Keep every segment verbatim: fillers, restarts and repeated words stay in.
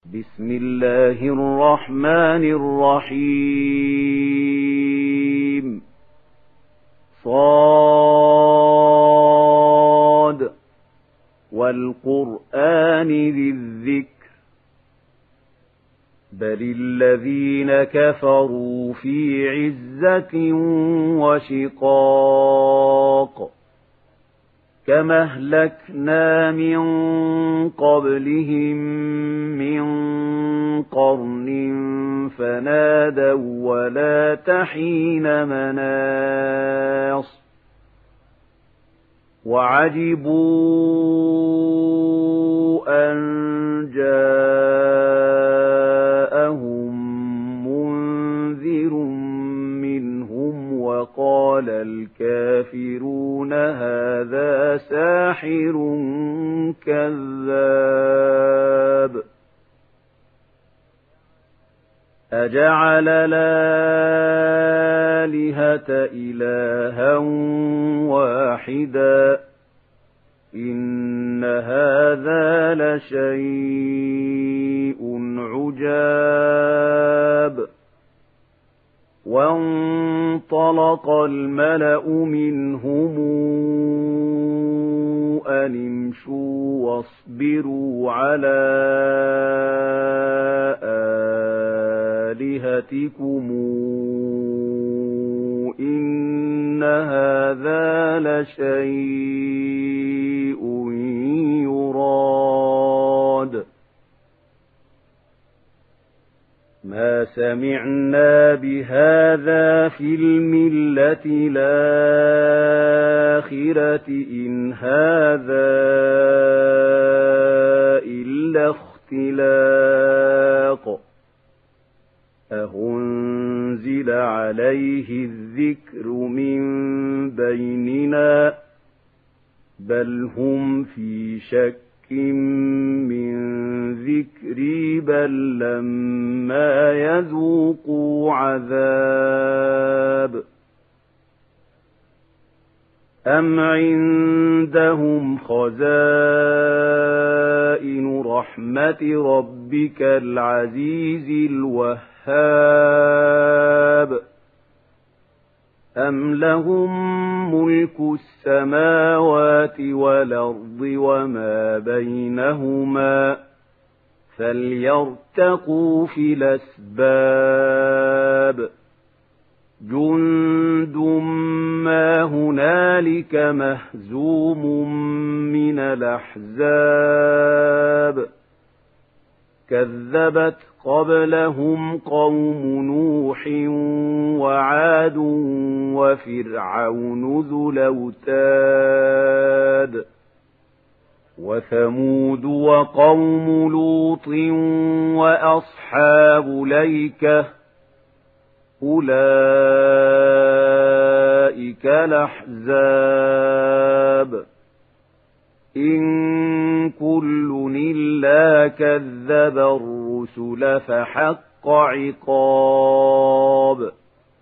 بسم الله الرحمن الرحيم صاد والقرآن ذي الذكر بل الذين كفروا في عزة وشقاق كما أهلكنا من قبلهم من قرن فنادوا ولا تحين مناص وعجبوا أن جاءهم منذر منهم وقال الكافرون هذا ساحر كذاب أجعل الآلهة إلها واحدا إن هذا لشيء عجاب وانطلق الملأ منهم أن امشوا واصبروا على آلهتكم إن هذا لشيء يراد ما سمعنا بهذا في الملة الآخرة إن هذا إلا اختلاق أأنزل عليه الذكر من بيننا بل هم في شك من ذكري بل لما يذوقوا عذاب أم عندهم خزائن رحمة ربك العزيز الوهاب أم لهم ملك السماوات والأرض وما بينهما فليرتقوا في الأسباب جند ما هنالك مهزوم من الأحزاب كذبت قبلهم قوم نوح وعاد وفرعون ذو الأوتاد وثمود وقوم لوط وأصحاب الأيكة أولئك الأحزاب إن كل إلا كذب الرسل فحق عقاب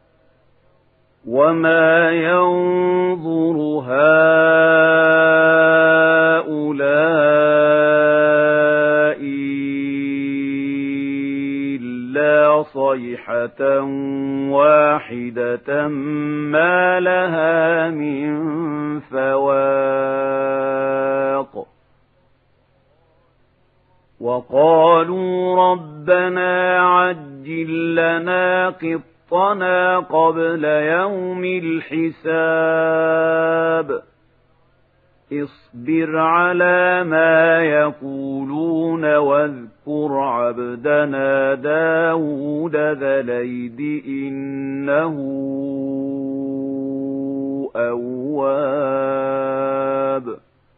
وما ينظر هؤلاء إلا صيحة واحدة ما لها من فواق وقالوا ربنا عجل لنا قطنا قبل يوم الحساب اصبر على ما يقولون واذكر عبدنا داود ذا الأيد إنه أواب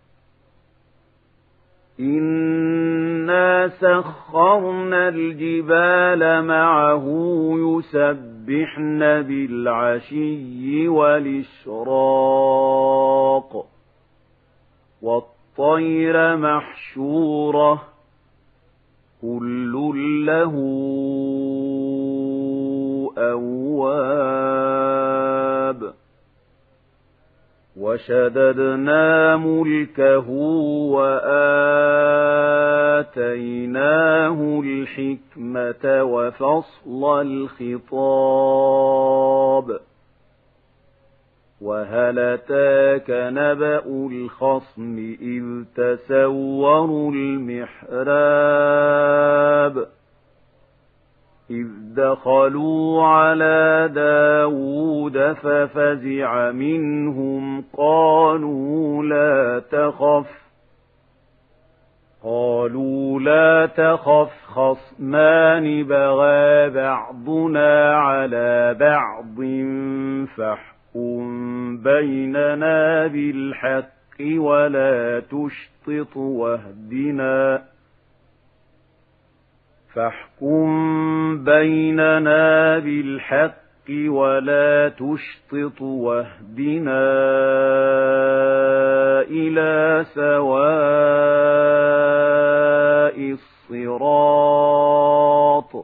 إنا سخرنا الجبال معه يسبحن بالعشي والإشراق والطير محشورة كل له أواب وشددنا ملكه وآتيناه وآتيناه الحكمة وفصل الخطاب وهل أتاك نبأ الخصم إذ تسوروا المحراب إذ دخلوا على داود ففزع منهم قالوا لا تخف قالوا لا تخف خصمان بغى بعضنا على بعض فاحكم بيننا بالحق ولا تشطط واهدنا فاحكم بيننا بالحق ولا تشطط واهدنا إلى سواء الصراط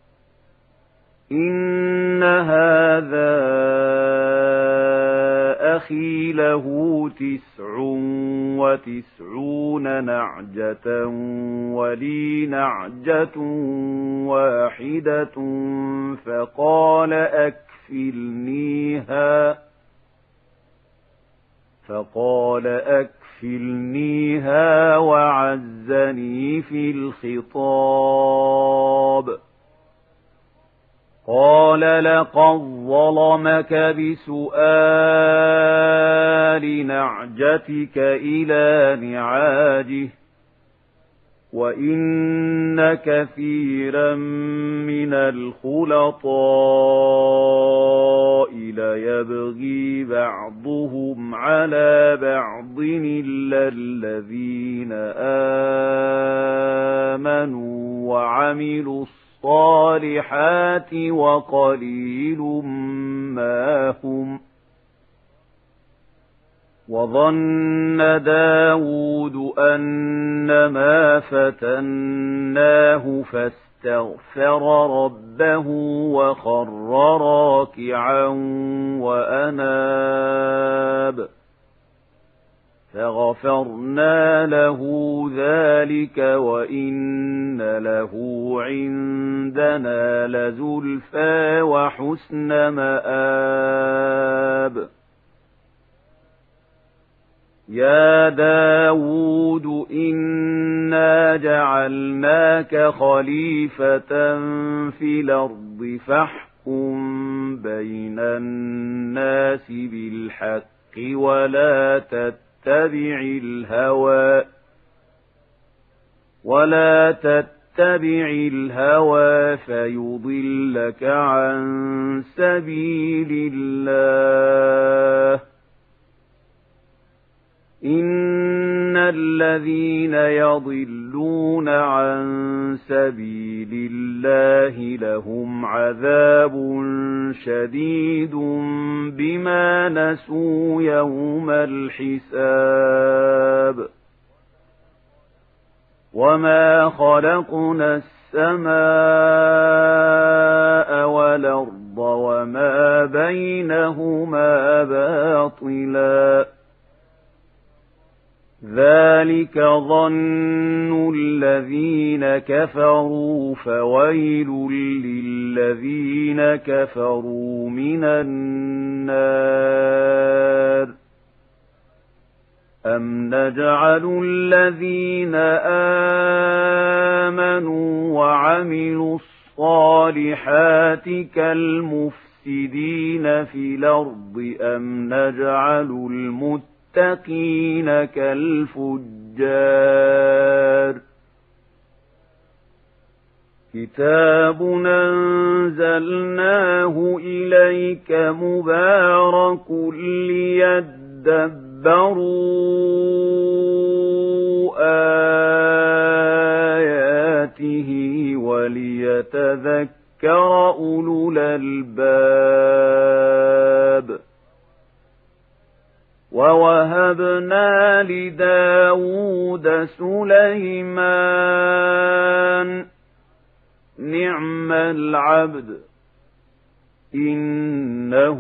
إن هذا أخي له تسع وتسعون نعجة ولي نعجة واحدة فقال أكفلنيها فقال أكفلنيها وعزني في الخطاب قال لقد ظلمك بسؤال نعجتك إلى نعاجه وإن كثيرا من الخلطاء ليبغي بعضهم على بعض إلا الذين آمنوا وعملوا الصالحات وقليل ما هم وظن داود أنما فتناه فاستغفر ربه وخر راكعا وأناب فغفرنا له ذلك وإن له عندنا لزلفى وحسن مآب يا داود إنا جعلناك خليفة في الأرض فاحكم بين الناس بالحق ولا تتبع الهوى ولا تتبع الهوى فيضلك عن سبيل الله إن الذين يضلون عن سبيل الله لهم عذاب شديد بما نسوا يوم الحساب وما خلقنا السماء والأرض وما بينهما باطلا ذلك ظن الذين كفروا فويل للذين كفروا من النار أم نجعل الذين آمنوا وعملوا الصالحات كالمفسدين في الأرض أم نجعل المتقين المتقين كالفجار كتاب أنزلناه إليك مبارك ليدبروا آياته وليتذكر أولو الألباب ووهبنا لداود سليمان نعم العبد إنه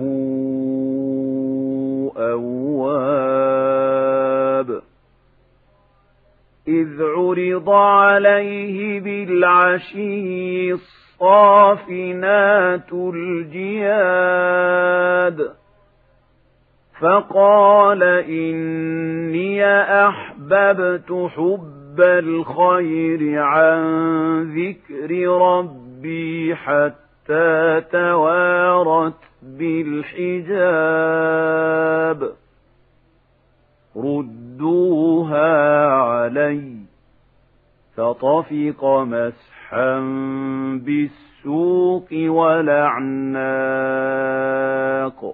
أواب إذ عرض عليه بالعشي الصافنات الجياد فقال إني أحببت حب الخير عن ذكر ربي حتى توارت بالحجاب ردوها علي فطفق مسحا بالسوق والأعناق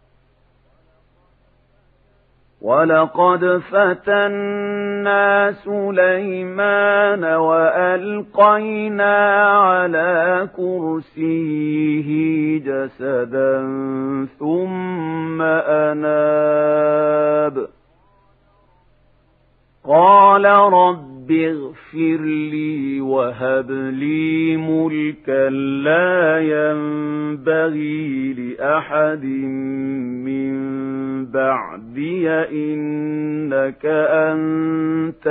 ولقد فتنا سليمان وألقينا على كرسيه جسدا ثم أناب قال رب اغفر لي وهب لي ملكا لا ينبغي لأحد من بعدي إنك أنت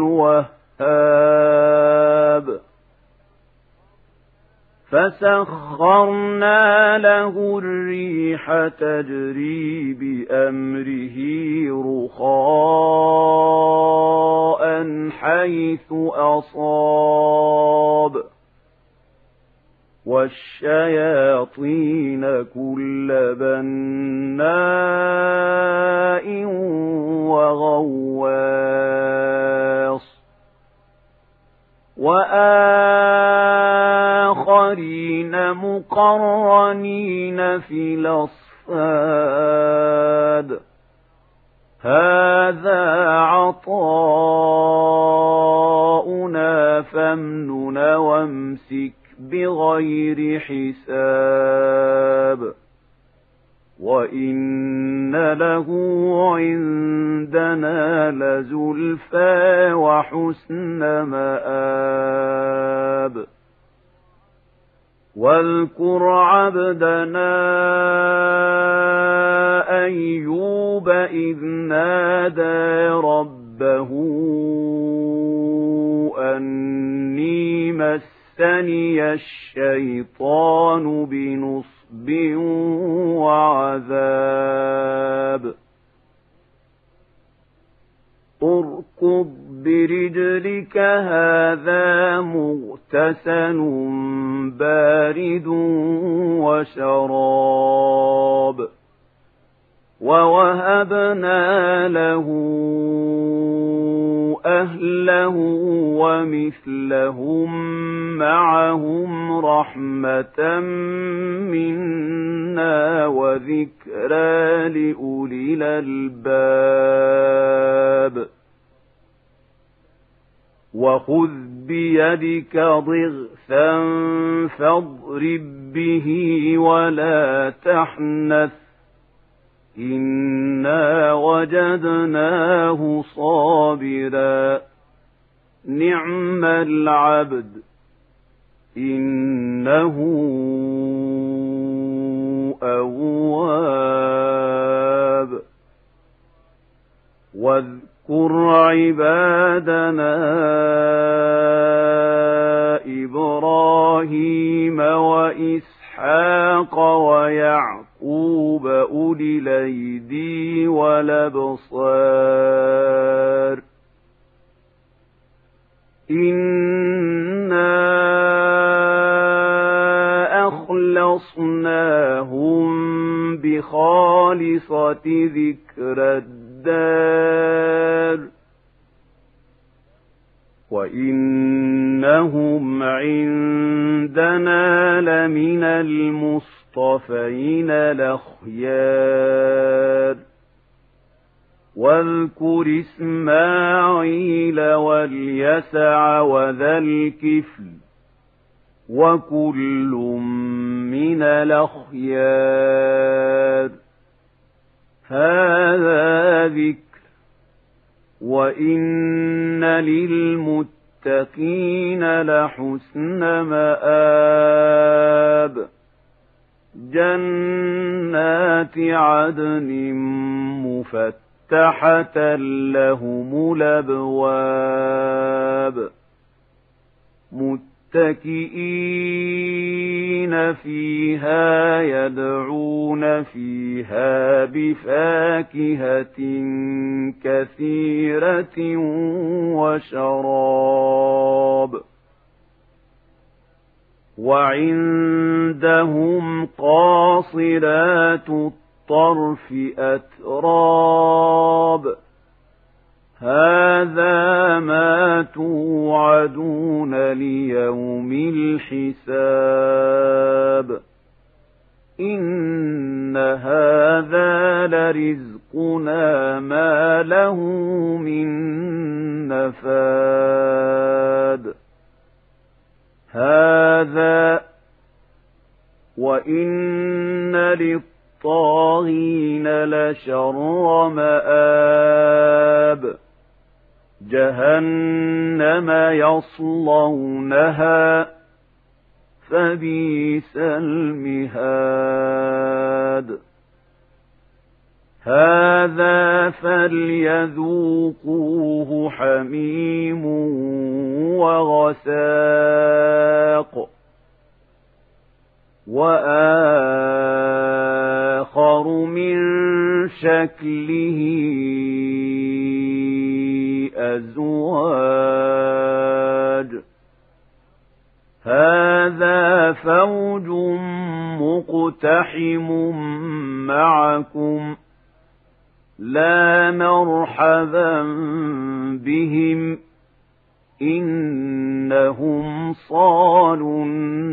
الوهاب فسخرنا له الريح تجري بأمره رخاء حيث أصاب والشياطين كل بناء وغواص وآخرين مقرنين في الأصفاد هذا عطاؤنا فامنن وامسك بغير حساب وإن له عندنا لزلفى وحسن مآب واذكر عبدنا أيوب إذ نادى ربه أني مسني الشيطان بنصب وعذاب اركض برجلك هذا مغتسل بارد وشراب ووهبنا له أهله ومثلهم معهم رحمة منا وذكرى لأولي الألباب وخذ بيدك ضغثا فاضرب به ولا تحنث إنا وجدناه صابرا نعم العبد إنه أواب واذكر عبادنا إبراهيم وإسحاق ويعقوب أولي الأيدي والأبصار إنا أخلصناهم بخالصة ذكر الدار وإنهم عندنا لمن المصطفين الأخيار واذكر إسماعيل واليسع وذا الكفل وكل من الأخيار هذا ذكر وإن للمتقين لحسن مآب جنات عدن مفتحة مفتحة لهم الأبواب متكئين فيها يدعون فيها بفاكهة كثيرة وشراب وعندهم قاصرات الطرف أتراب هذا ما توعدون ليوم الحساب إن هذا لرزقنا ما له من نفاد هذا وإن للطاغين لشر مآب جهنم يصلونها فبئس المهاد هذا فليذوقوه حميم وغساق وآخر من شكله أزواج هذا فوج مقتحم معكم لا مرحبا بهم إنهم صالوا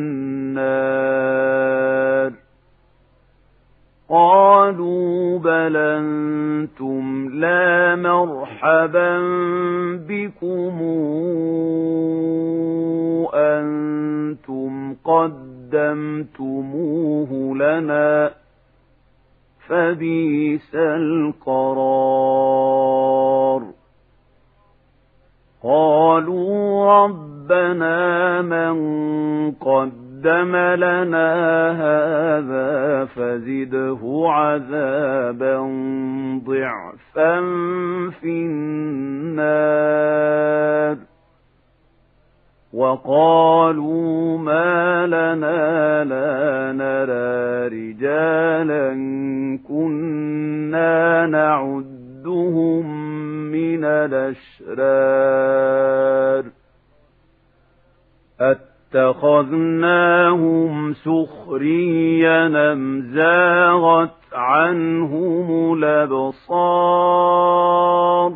النار قالوا بل أنتم لا مرحبا بكم أنتم قدمتموه لنا فبئس القرار قالوا ربنا من قدم لنا هذا فزده عذابا ضعفا في النار وقالوا ما لنا لا نرى رجالا كنا نعدهم من الأشرار اتخذناهم سخريا أم زاغت عنهم الأبصار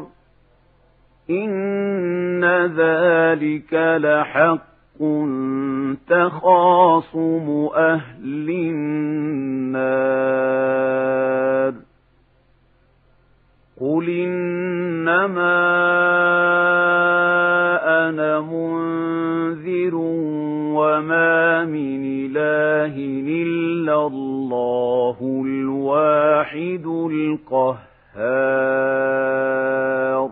إن ذلك لحق تخاصم أهل النار قل إنما أنا منذر وما من إله إلا الله الواحد القهار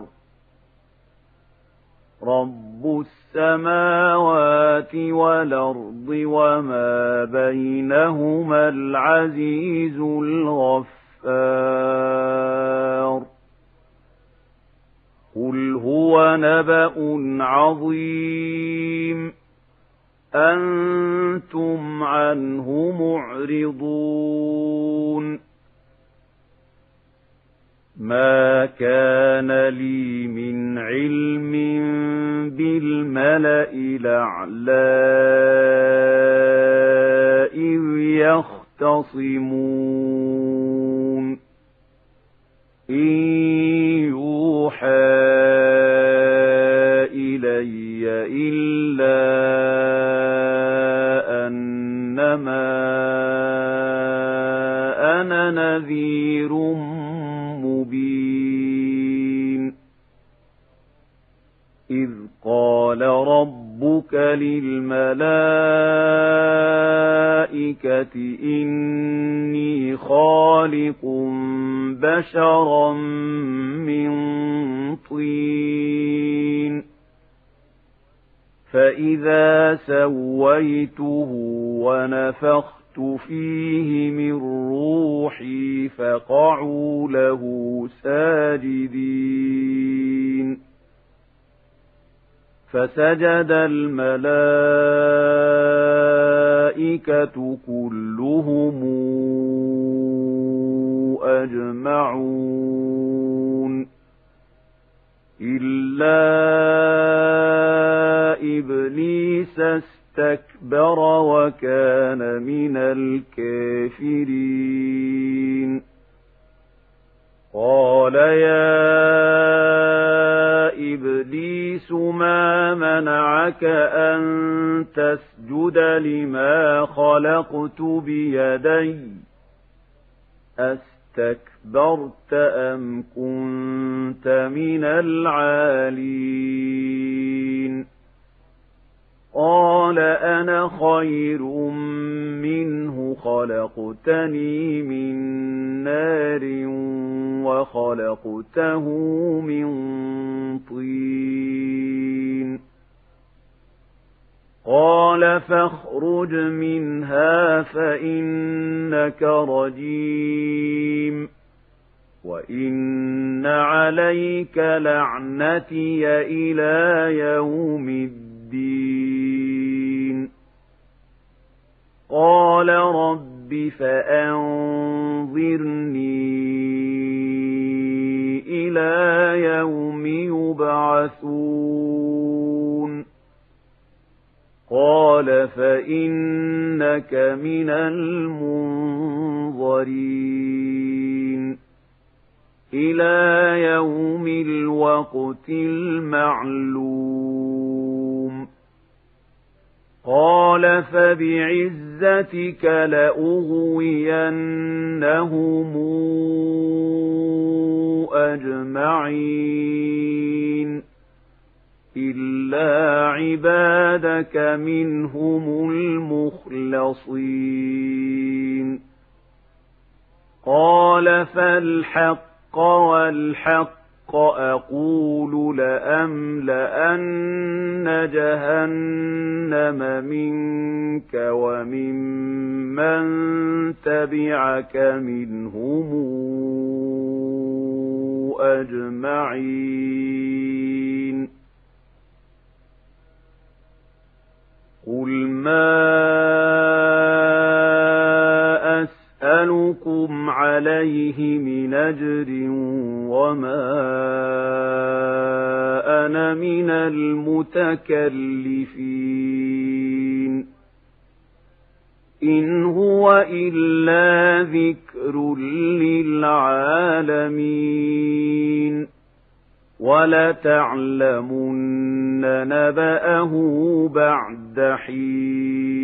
رب السماوات والأرض وما بينهما العزيز الغفار قل هو نبأ عظيم أنتم عنه معرضون ما كان لي من علم بالملأ الأعلى إذ يختصمون إن يوحى إلي إلا أنما أنا نذير مبين إذ قال ربك للملائكة إني خالق بشرا من طين فإذا سويته ونفخت فيه من روحي فقعوا له ساجدين فسجد الملائكة كلهم أجمعون إلا إبليس استكبر وكان من الكافرين قال يا إبليس ما منعك أن تسجد لما خلقت بيدي أستكبرت أم كنت من العالين قال أنا خير منه خلقتني من نار وخلقته من طين قال فاخرج منها فإنك رجيم وإن عليك لعنتي إلى يوم الدين قال رب فأنظرني إلى يوم يبعثون قال فإنك من المنظرين إلى يوم الوقت المعلوم قال فبعزتك لأغوينهم أجمعين إلا عبادك منهم المخلصين قال فالحق والحق أقول لأملأن جهنم منك وممن تبعك منهم أجمعين قل ما أسألكم عليه من أجر وما أنا من المتكلفين إن هو إلا ذكر للعالمين ولتعلمن نبأه بعد حين